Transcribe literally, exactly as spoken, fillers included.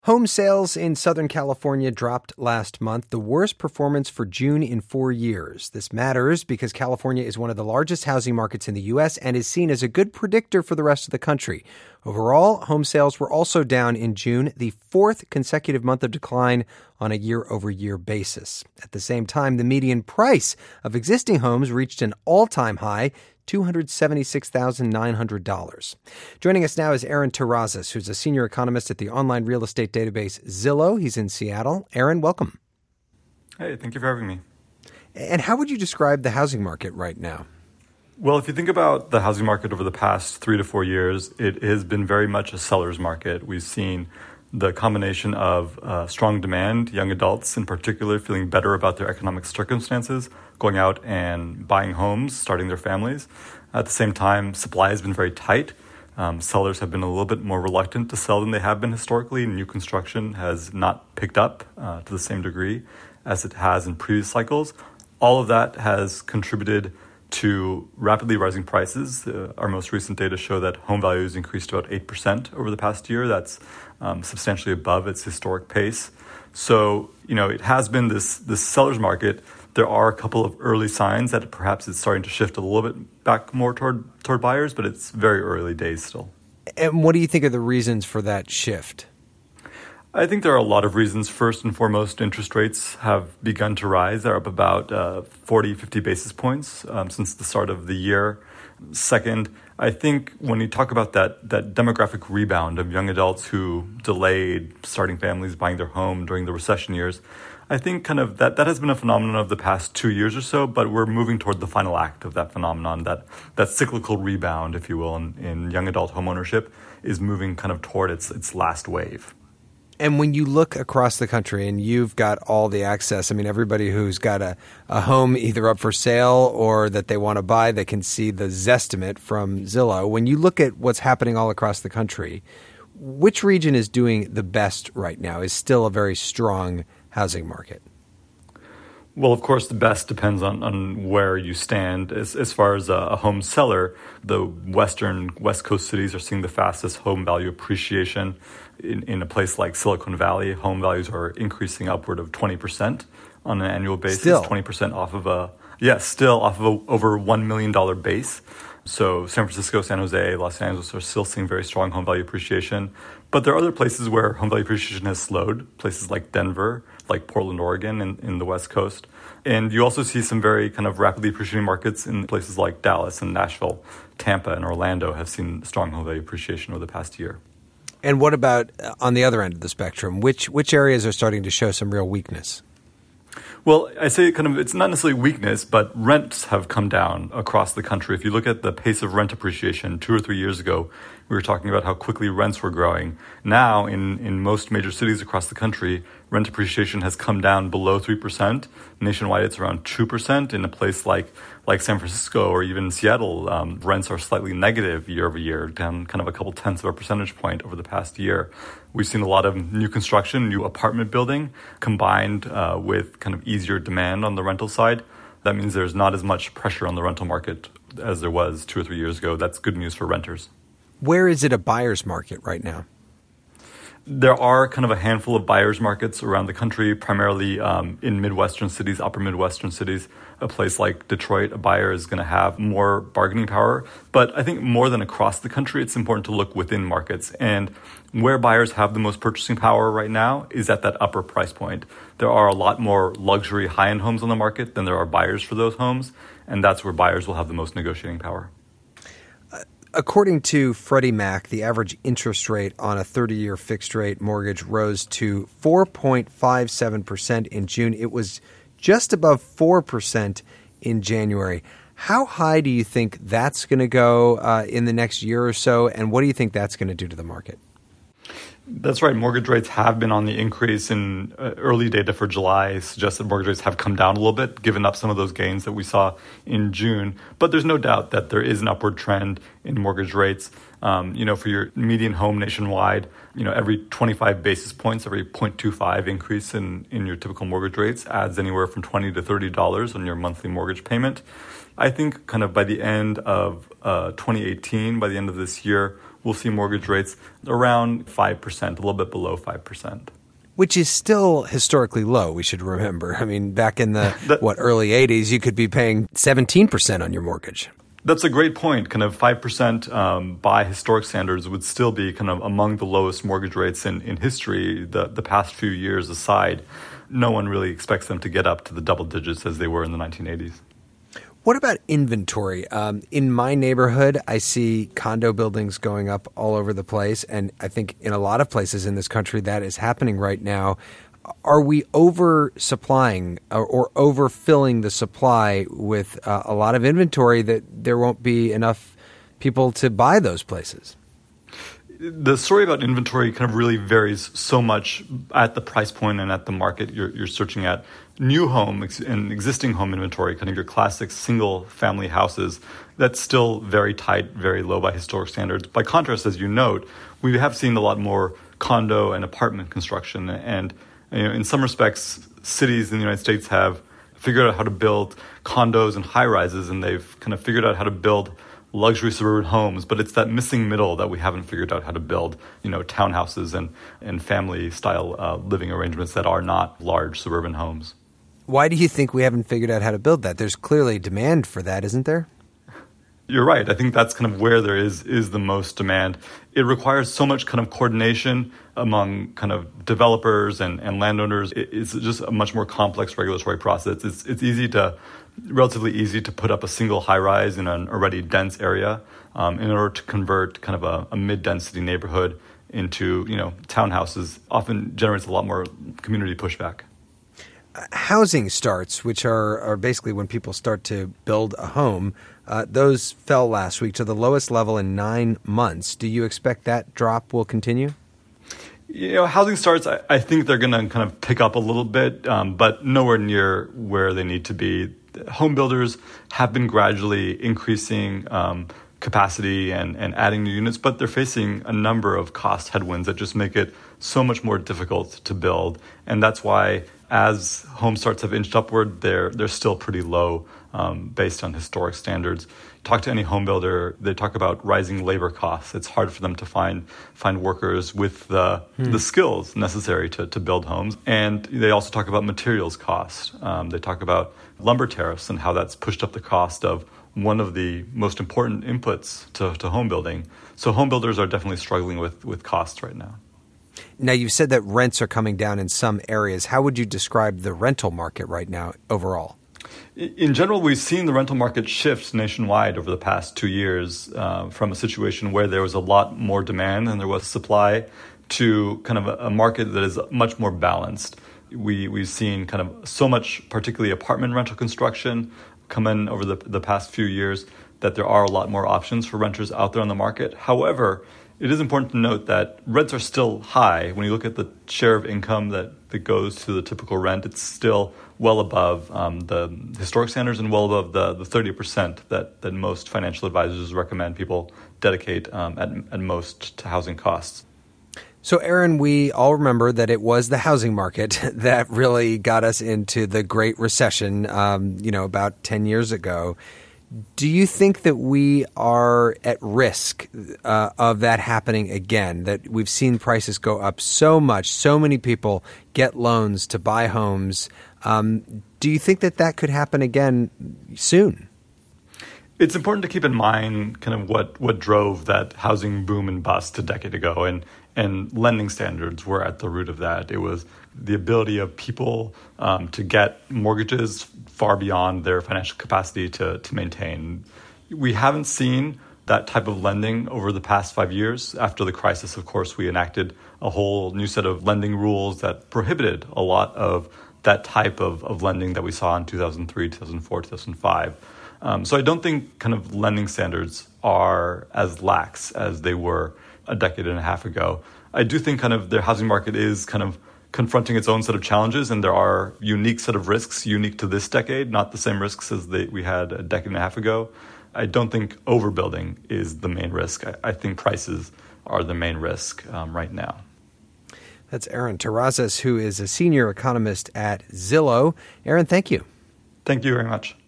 Home sales in Southern California dropped last month, the worst performance for June in four years. This matters because California is one of the largest housing markets in the U S and is seen as a good predictor for the rest of the country. Overall, home sales were also down in June, the fourth consecutive month of decline on a year-over-year basis. At the same time, the median price of existing homes reached an all-time high, two hundred seventy-six thousand nine hundred dollars. Joining us now is Aaron Terrazas, who's a senior economist at the online real estate database Zillow. He's in Seattle. Aaron, welcome. Hey, thank you for having me. And how would you describe the housing market right now? Well, if you think about the housing market over the past three to four years, it has been very much a seller's market. We've seen the combination of uh, strong demand, young adults in particular feeling better about their economic circumstances, going out and buying homes, starting their families. At the same time, supply has been very tight. Um, sellers have been a little bit more reluctant to sell than they have been historically. New construction has not picked up uh, to the same degree as it has in previous cycles. All of that has contributed to rapidly rising prices. Uh, our most recent data show that home values increased about eight percent over the past year. That's um, substantially above its historic pace. So, you know, it has been this this seller's market. There are a couple of early signs that perhaps it's starting to shift a little bit back more toward toward buyers, but it's very early days still. And what do you think are the reasons for that shift? I think there are a lot of reasons. First and foremost, interest rates have begun to rise. They're up about uh, forty, fifty basis points um, since the start of the year. Second, I think when you talk about that that demographic rebound of young adults who delayed starting families, buying their home during the recession years, I think kind of that, that has been a phenomenon of the past two years or so, but we're moving toward the final act of that phenomenon. That that cyclical rebound, if you will, in, in young adult home ownership is moving kind of toward its its last wave. And when you look across the country and you've got all the access, I mean, everybody who's got a, a home either up for sale or that they want to buy, they can see the Zestimate from Zillow. When you look at what's happening all across the country, which region is doing the best right now, is still a very strong housing market? Well, of course, the best depends on, on where you stand. As, as far as a, a home seller, the western West Coast cities are seeing the fastest home value appreciation. In, in a place like Silicon Valley, home values are increasing upward of twenty percent on an annual basis. Still. twenty percent off of a, yeah, still off of a over one million dollars base. So San Francisco, San Jose, Los Angeles are still seeing very strong home value appreciation. But there are other places where home value appreciation has slowed, places like Denver, like Portland, Oregon, in, in the West Coast. And you also see some very kind of rapidly appreciating markets in places like Dallas and Nashville. Tampa and Orlando have seen strong home value appreciation over the past year. And what about uh, on the other end of the spectrum? Which which areas are starting to show some real weakness? Well, I say kind of it's not necessarily weakness, but rents have come down across the country. If you look at the pace of rent appreciation two or three years ago, we were talking about how quickly rents were growing. Now, in, in most major cities across the country, rent appreciation has come down below three percent. Nationwide, it's around two percent. In a place like like San Francisco or even Seattle, um, rents are slightly negative year over year, down kind of a couple tenths of a percentage point over the past year. We've seen a lot of new construction, new apartment building, combined uh, with kind of easier demand on the rental side. That means there's not as much pressure on the rental market as there was two or three years ago. That's good news for renters. Where is it a buyer's market right now? There are kind of a handful of buyer's markets around the country, primarily um, in Midwestern cities, upper Midwestern cities. A place like Detroit, a buyer is going to have more bargaining power. But I think more than across the country, it's important to look within markets. And where buyers have the most purchasing power right now is at that upper price point. There are a lot more luxury high-end homes on the market than there are buyers for those homes. And that's where buyers will have the most negotiating power. According to Freddie Mac, the average interest rate on a thirty-year fixed-rate mortgage rose to four point five seven percent in June. It was just above four percent in January. How high do you think that's going to go uh, in the next year or so, and what do you think that's going to do to the market? That's right. Mortgage rates have been on the increase, and uh, early data for July suggests that mortgage rates have come down a little bit, given up some of those gains that we saw in June. But there's no doubt that there is an upward trend in mortgage rates. Um, you know, for your median home nationwide, you know, every twenty-five basis points, every zero point two five increase in, in your typical mortgage rates adds anywhere from twenty to thirty dollars on your monthly mortgage payment. I think kind of by the end of uh, twenty eighteen, by the end of this year, we'll see mortgage rates around five percent, a little bit below five percent. Which is still historically low, we should remember. I mean, back in the, that, what, early eighties, you could be paying seventeen percent on your mortgage. That's a great point. Kind of five percent um, by historic standards would still be kind of among the lowest mortgage rates in, in history, the, the past few years aside. No one really expects them to get up to the double digits as they were in the nineteen eighties. What about inventory? Um, in my neighborhood, I see condo buildings going up all over the place, and I think in a lot of places in this country that is happening right now. Are we oversupplying or, or overfilling the supply with uh, a lot of inventory that there won't be enough people to buy those places? The story about inventory kind of really varies so much at the price point and at the market you're, you're searching at. New home and existing home inventory, kind of your classic single-family houses, that's still very tight, very low by historic standards. By contrast, as you note, we have seen a lot more condo and apartment construction. And you know, in some respects, cities in the United States have figured out how to build condos and high-rises, and they've kind of figured out how to build luxury suburban homes, but it's that missing middle that we haven't figured out how to build, you know, townhouses and, and family-style uh, living arrangements that are not large suburban homes. Why do you think we haven't figured out how to build that? There's clearly demand for that, isn't there? You're right. I think that's kind of where there is is the most demand. It requires so much kind of coordination among kind of developers and, and landowners. It, it's just a much more complex regulatory process. It's it's easy to, relatively easy to put up a single high-rise in an already dense area um, in order to convert kind of a, a mid-density neighborhood into, you know, townhouses. Often generates a lot more community pushback. Housing starts, which are, are basically when people start to build a home, uh, those fell last week to the lowest level in nine months. Do you expect that drop will continue? You know, housing starts, I, I think they're going to kind of pick up a little bit, um, but nowhere near where they need to be. Home builders have been gradually increasing um, capacity and, and adding new units, but they're facing a number of cost headwinds that just make it so much more difficult to build. And that's why as home starts have inched upward, they're, they're still pretty low um, based on historic standards. Talk to any home builder, they talk about rising labor costs. It's hard for them to find find workers with the hmm. the skills necessary to, to build homes. And they also talk about materials cost. Um, they talk about lumber tariffs and how that's pushed up the cost of one of the most important inputs to, to home building. So home builders are definitely struggling with, with costs right now. Now, you've said that rents are coming down in some areas. How would you describe the rental market right now overall? In general, we've seen the rental market shift nationwide over the past two years uh, from a situation where there was a lot more demand than there was supply to kind of a, a market that is much more balanced. We, we've seen kind of so much, particularly apartment rental construction, come in over the, the past few years that there are a lot more options for renters out there on the market. However, it is important to note that rents are still high. When you look at the share of income that, that goes to the typical rent, it's still well above um, the historic standards and well above the, the thirty percent that, that most financial advisors recommend people dedicate um, at, at most to housing costs. So, Aaron, we all remember that it was the housing market that really got us into the Great Recession, um, you know, about ten years ago. Do you think that we are at risk uh, of that happening again, that we've seen prices go up so much, so many people get loans to buy homes? Um, do you think that that could happen again soon? It's important to keep in mind kind of what, what drove that housing boom and bust a decade ago, and, and lending standards were at the root of that. It was the ability of people um, to get mortgages far beyond their financial capacity to, to maintain. We haven't seen that type of lending over the past five years. After the crisis, of course, we enacted a whole new set of lending rules that prohibited a lot of that type of, of lending that we saw in two thousand three, two thousand four, two thousand five. Um, so I don't think kind of lending standards are as lax as they were a decade and a half ago. I do think kind of the housing market is kind of confronting its own set of challenges, and there are unique set of risks unique to this decade, not the same risks as they, we had a decade and a half ago. I don't think overbuilding is the main risk. I, I think prices are the main risk um, right now. That's Aaron Terrazas, who is a senior economist at Zillow. Aaron, thank you. Thank you very much.